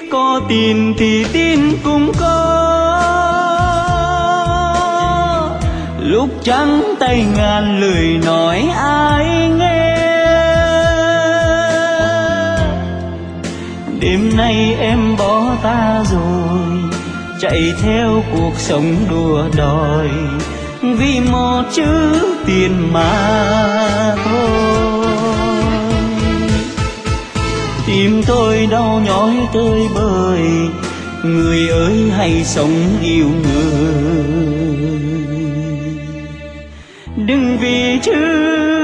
có tiền thì tin cũng có, lúc trắng tay ngàn lời nói ai nghe. Đêm nay em bỏ ta rồi, chạy theo cuộc sống đua đòi, vì một chữ tiền mà thôi. Tim tôi đau nhói tơi bời, người ơi hãy sống yêu người, đừng vì chữ